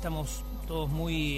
estamos todos muy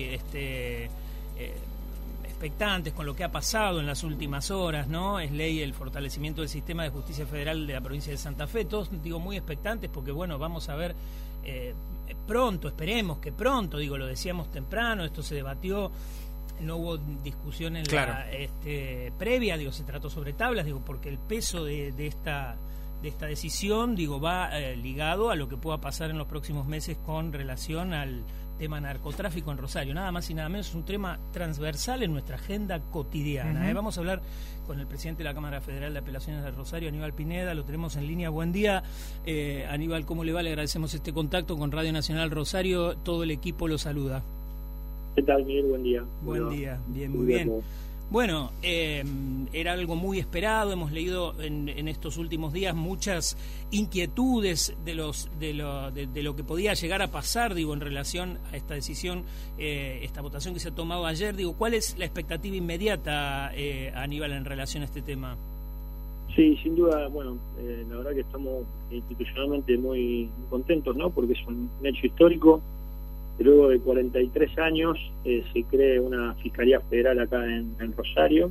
expectantes con lo que ha pasado en las últimas horas, ¿no? Es ley el fortalecimiento del sistema de justicia federal de la provincia de Santa Fe. Todos, digo, muy expectantes porque, bueno, vamos a ver pronto, esperemos que pronto, digo, lo decíamos temprano, esto se debatió, no hubo discusión en la previa, digo, se trató sobre tablas, digo, porque el peso de esta decisión, digo, va ligado a lo que pueda pasar en los próximos meses con relación al tema narcotráfico en Rosario. Nada más y nada menos, es un tema transversal en nuestra agenda cotidiana. Vamos a hablar con el presidente de la Cámara Federal de Apelaciones de Rosario, Aníbal Pineda, lo tenemos en línea. Buen día, Aníbal, ¿cómo le va? Le agradecemos este contacto con Radio Nacional Rosario, todo el equipo lo saluda. ¿Qué tal, Miguel? Buen día. Buen día, bien, muy bien. Bueno, era algo muy esperado, hemos leído en estos últimos días muchas inquietudes de lo que podía llegar a pasar, digo, en relación a esta decisión, esta votación que se ha tomado ayer. Digo, ¿cuál es la expectativa inmediata, Aníbal, en relación a este tema? Sí, sin duda, bueno, la verdad que estamos institucionalmente muy contentos, ¿no? Porque es un hecho histórico. Luego de 43 años se cree una Fiscalía Federal acá en Rosario.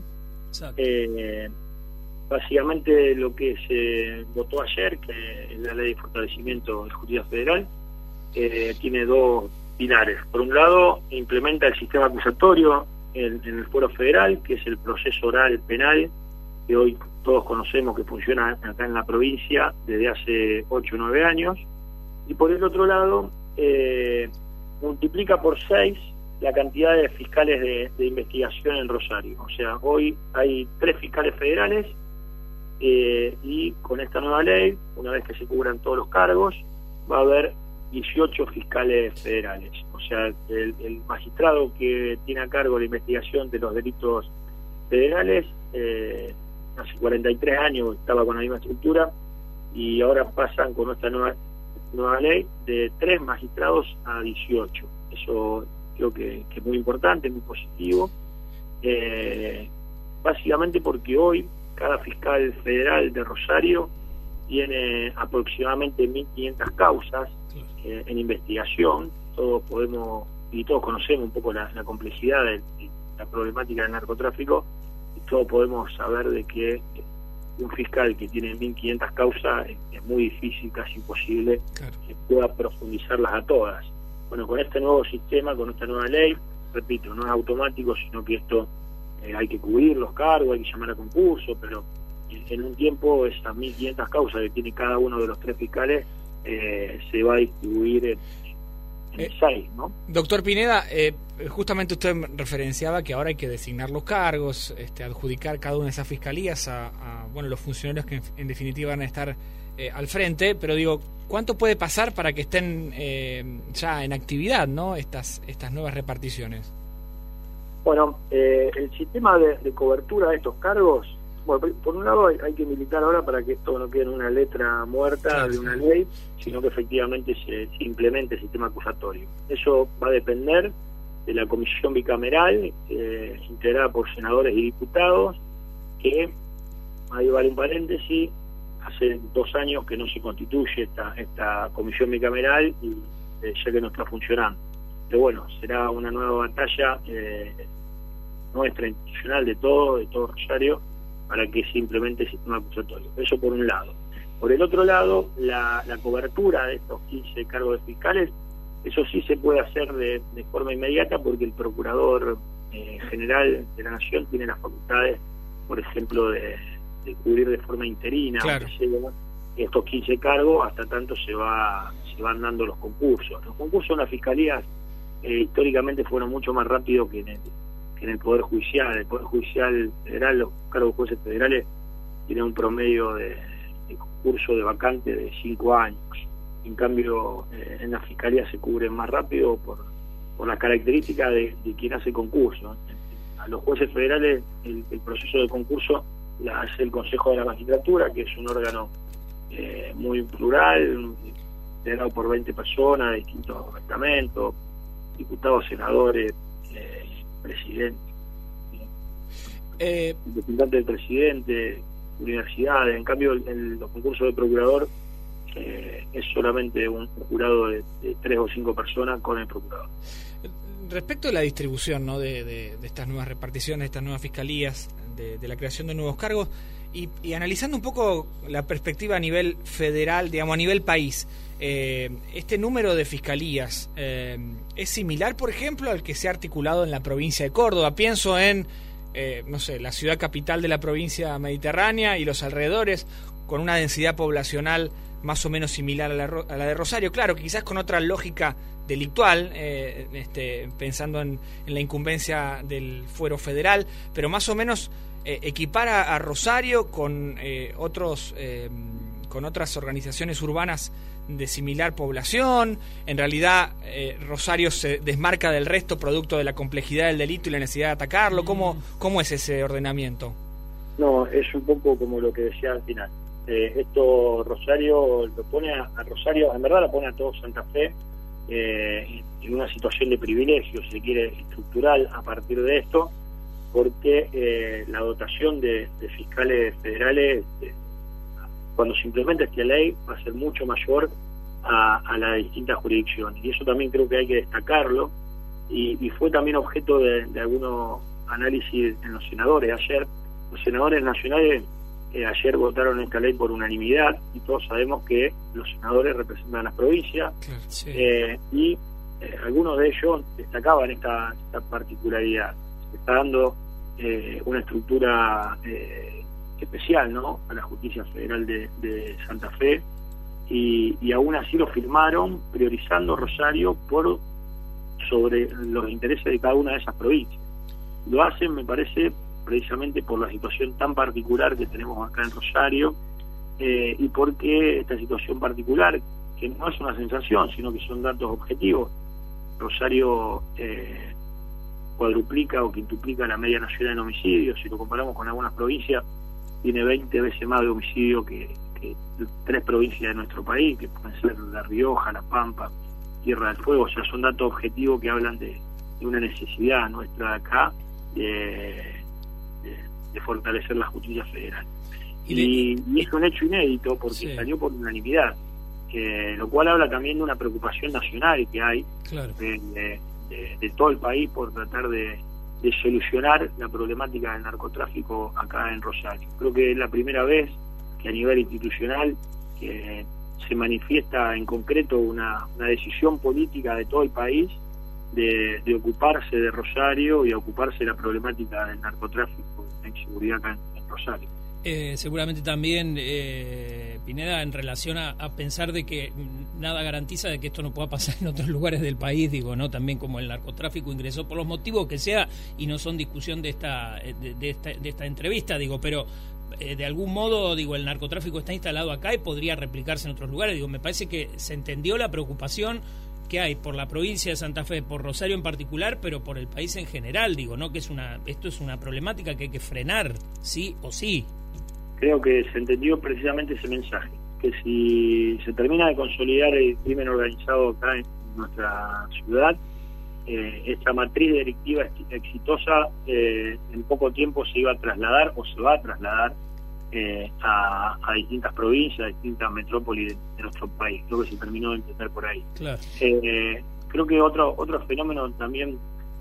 Básicamente lo que se votó ayer, que es la Ley de Fortalecimiento de Justicia Federal, tiene dos pilares. Por un lado, implementa el sistema acusatorio en el Fuero Federal, que es el proceso oral penal, que hoy todos conocemos que funciona acá en la provincia desde hace 8 o 9 años. Y por el otro lado, multiplica por 6 la cantidad de fiscales de investigación en Rosario. O sea, hoy hay 3 fiscales federales y con esta nueva ley, una vez que se cubran todos los cargos, va a haber 18 fiscales federales. O sea, el magistrado que tiene a cargo la investigación de los delitos federales, hace 43 años estaba con la misma estructura y ahora pasan con esta nueva ley de 3 magistrados a 18. Eso creo que es muy importante, muy positivo, básicamente porque hoy cada fiscal federal de Rosario tiene aproximadamente 1.500 causas en investigación. Todos podemos y todos conocemos un poco la complejidad de la problemática del narcotráfico y todos podemos saber de que un fiscal que tiene 1.500 causas es muy difícil, casi imposible, que pueda profundizarlas a todas. Bueno, con este nuevo sistema, con esta nueva ley, repito, no es automático, sino que esto hay que cubrir los cargos, hay que llamar a concurso, pero en un tiempo esas 1.500 causas que tiene cada uno de los 3 fiscales se va a distribuir en 6, ¿no? Doctor Pineda, justamente usted referenciaba que ahora hay que designar los cargos, adjudicar cada una de esas fiscalías a los funcionarios que en definitiva van a estar al frente, pero digo, ¿cuánto puede pasar para que estén ya en actividad, ¿no? estas nuevas reparticiones? Bueno, el sistema de cobertura de estos cargos, bueno, por un lado hay que militar ahora para que esto no quede en una letra muerta de una ley, sino que efectivamente se implemente el sistema acusatorio. Eso va a depender de la comisión bicameral, integrada por senadores y diputados, que, ahí vale un paréntesis, hace 2 años que no se constituye esta comisión bicameral y ya que no está funcionando. Pero bueno, será una nueva batalla nuestra, institucional, de todo Rosario, para que se implemente el sistema acusatorio. Eso por un lado. Por el otro lado, la cobertura de estos 15 cargos de fiscales, eso sí se puede hacer de forma inmediata, porque el Procurador General de la Nación tiene las facultades, por ejemplo, de cubrir de forma interina, aunque sea estos 15 cargos, hasta tanto se van dando los concursos. Los concursos en las fiscalías históricamente fueron mucho más rápidos que en el Poder Judicial. El Poder Judicial Federal, los cargos de jueces federales, tienen un promedio de concurso de vacante de 5 años. En cambio, en la fiscalía se cubren más rápido por las características de quien hace concurso. A los jueces federales el proceso de concurso la hace el Consejo de la Magistratura, que es un órgano muy plural, integrado por 20 personas de distintos estamentos, diputados, senadores, presidente, representante del presidente, universidades. En cambio, los concursos de procurador es solamente un jurado de 3 o 5 personas con el procurador. Respecto a la distribución, ¿no?, de estas nuevas reparticiones, de estas nuevas fiscalías, de la creación de nuevos cargos, y analizando un poco la perspectiva a nivel federal, digamos, a nivel país, este número de fiscalías es similar, por ejemplo, al que se ha articulado en la provincia de Córdoba. Pienso en, no sé, la ciudad capital de la provincia mediterránea y los alrededores, con una densidad poblacional más o menos similar a la de Rosario, claro, quizás con otra lógica delictual, pensando en la incumbencia del fuero federal, pero más o menos equipar a Rosario con otras organizaciones urbanas de similar población. En realidad Rosario se desmarca del resto producto de la complejidad del delito y la necesidad de atacarlo. ¿Cómo es ese ordenamiento? No, es un poco como lo que decía al final. Esto Rosario lo pone a Rosario, en verdad lo pone a todo Santa Fe en una situación de privilegio, si se quiere, estructural a partir de esto, porque la dotación de fiscales federales, cuando se implemente esta ley, va a ser mucho mayor a las distintas jurisdicciones, y eso también creo que hay que destacarlo, y fue también objeto de algunos análisis en los senadores. Ayer los senadores nacionales ayer votaron esta ley por unanimidad, y todos sabemos que los senadores representan a las provincias, sí. Y algunos de ellos destacaban esta particularidad. Se está dando una estructura especial, ¿no?, a la Justicia Federal de Santa Fe, y aún así lo firmaron priorizando Rosario sobre los intereses de cada una de esas provincias. Lo hacen, me parece, precisamente por la situación tan particular que tenemos acá en Rosario, y porque esta situación particular, que no es una sensación, sino que son datos objetivos, Rosario cuadruplica o quintuplica la media nacional en homicidios. Si lo comparamos con algunas provincias, tiene 20 veces más de homicidio que 3 provincias de nuestro país, que pueden ser La Rioja, La Pampa, Tierra del Fuego. O sea, son datos objetivos que hablan de una necesidad nuestra de acá de fortalecer la justicia federal. Y es un hecho inédito porque sí, salió por unanimidad, lo cual habla también de una preocupación nacional que hay, claro, de todo el país por tratar de solucionar la problemática del narcotráfico acá en Rosario. Creo que es la primera vez que a nivel institucional que se manifiesta en concreto una decisión política de todo el país de ocuparse de Rosario y ocuparse de la problemática del narcotráfico y la inseguridad acá en Rosario. Seguramente también, Pineda, en relación a pensar de que nada garantiza de que esto no pueda pasar en otros lugares del país, digo, ¿no? También como el narcotráfico ingresó por los motivos que sea, y no son discusión de esta entrevista, digo, pero de algún modo, digo, el narcotráfico está instalado acá y podría replicarse en otros lugares. Digo, me parece que se entendió la preocupación que hay por la provincia de Santa Fe, por Rosario en particular, pero por el país en general, digo, ¿no? Que esto es una problemática que hay que frenar, sí o sí. Creo que se entendió precisamente ese mensaje, que si se termina de consolidar el crimen organizado acá en nuestra ciudad, esta matriz delictiva exitosa en poco tiempo se iba a trasladar o se va a trasladar a distintas provincias, a distintas metrópolis de nuestro país. Creo que se terminó de entender por ahí. Claro. Creo que otro fenómeno también,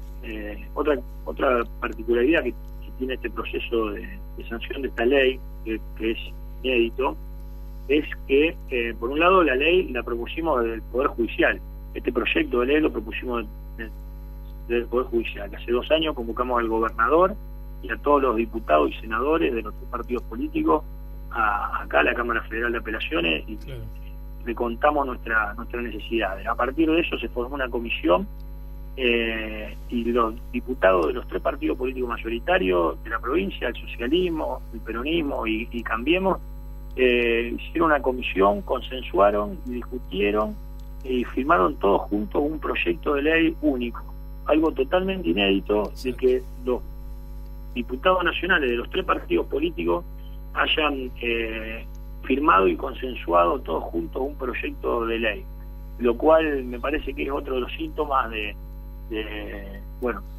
otra particularidad que tiene este proceso de sanción de esta ley, que es inédito, es que por un lado la ley la propusimos del Poder Judicial. Este proyecto de ley lo propusimos del Poder Judicial. Hace 2 años convocamos al gobernador y a todos los diputados y senadores de los 3 partidos políticos acá a la Cámara Federal de Apelaciones, y claro, le contamos nuestras necesidades. A partir de eso se formó una comisión, y los diputados de los 3 partidos políticos mayoritarios de la provincia, el socialismo, el peronismo y Cambiemos, hicieron una comisión, consensuaron y discutieron y firmaron todos juntos un proyecto de ley único, algo totalmente inédito, de que los diputados nacionales de los 3 partidos políticos hayan firmado y consensuado todos juntos un proyecto de ley, lo cual me parece que es otro de los síntomas de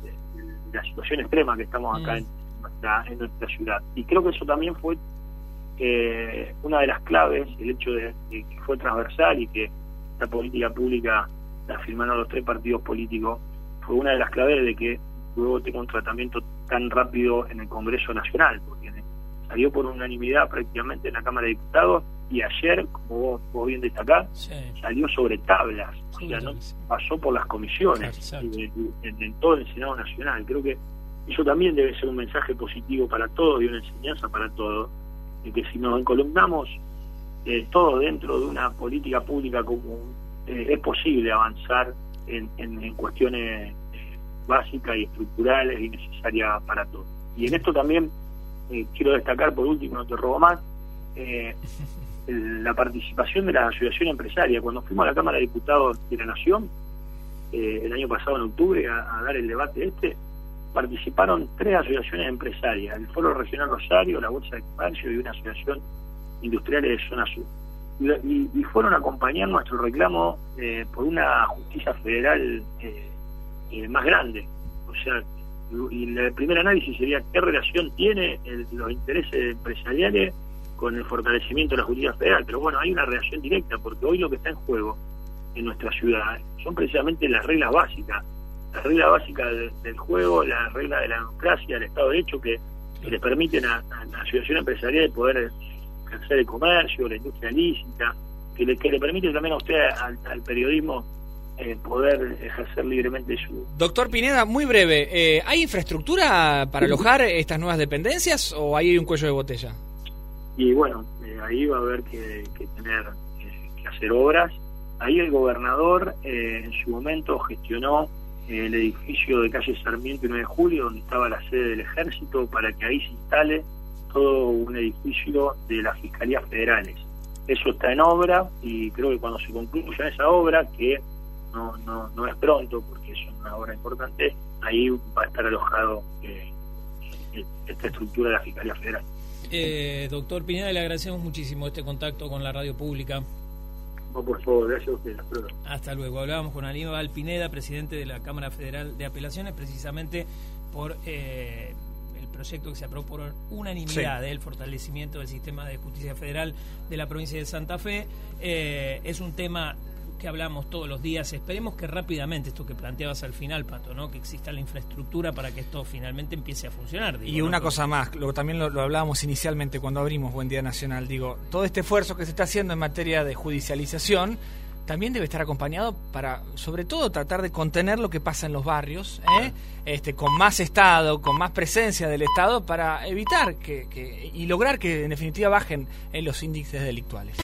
la situación extrema que estamos acá en nuestra ciudad. Y creo que eso también fue una de las claves, el hecho de que fue transversal y que la política pública la firmaron los 3 partidos políticos, fue una de las claves de que luego tenga un tratamiento tan rápido en el Congreso Nacional, porque salió por unanimidad prácticamente en la Cámara de Diputados, y ayer, como vos bien destacás, salió sobre tablas, o sea, no pasó por las comisiones en todo el Senado Nacional. Creo que eso también debe ser un mensaje positivo para todos y una enseñanza para todos, de que si nos encolumnamos todo dentro de una política pública común, es posible avanzar en cuestiones básicas y estructurales y necesarias para todos. Y en esto también quiero destacar, por último, no te robo más, la participación de la asociación empresaria. Cuando fuimos a la Cámara de Diputados de la Nación el año pasado en octubre a dar el debate participaron 3 asociaciones empresarias: el Foro Regional Rosario, la Bolsa de Comercio y una asociación industriales de Zona Sur, y fueron a acompañar nuestro reclamo por una justicia federal más grande. O sea, y el primer análisis sería qué relación tiene los intereses empresariales con el fortalecimiento de la justicia federal. Pero bueno, hay una relación directa, porque hoy lo que está en juego en nuestra ciudad son precisamente las reglas básicas del juego, las reglas de la democracia, del Estado de Derecho, que le permiten a la asociación empresarial poder ejercer el comercio, la industria lícita, que le permite también a usted, al periodismo, poder ejercer libremente su... Doctor Pineda, muy breve, ¿hay infraestructura para alojar estas nuevas dependencias o hay un cuello de botella? Y bueno, ahí va a haber que tener que hacer obras. Ahí el gobernador en su momento gestionó el edificio de calle Sarmiento y 9 de Julio, donde estaba la sede del Ejército, para que ahí se instale todo un edificio de las Fiscalías Federales. Eso está en obra, y creo que cuando se concluya esa obra, que no es pronto porque es una obra importante, ahí va a estar alojado esta estructura de la Fiscalía Federal. Doctor Pineda, le agradecemos muchísimo este contacto con la radio pública. No, por favor, gracias a ustedes. Hasta luego. Hablábamos con Aníbal Pineda, presidente de la Cámara Federal de Apelaciones, precisamente por el proyecto que se aprobó por unanimidad del fortalecimiento del sistema de justicia federal de la provincia de Santa Fe. Es un tema que hablamos todos los días. Esperemos que rápidamente, esto que planteabas al final, Pato, ¿no?, que exista la infraestructura para que esto finalmente empiece a funcionar. Y una cosa más, también lo hablábamos inicialmente cuando abrimos Buen Día Nacional, todo este esfuerzo que se está haciendo en materia de judicialización también debe estar acompañado para, sobre todo, tratar de contener lo que pasa en los barrios, con más Estado, con más presencia del Estado, para evitar y lograr que en definitiva bajen los índices delictuales.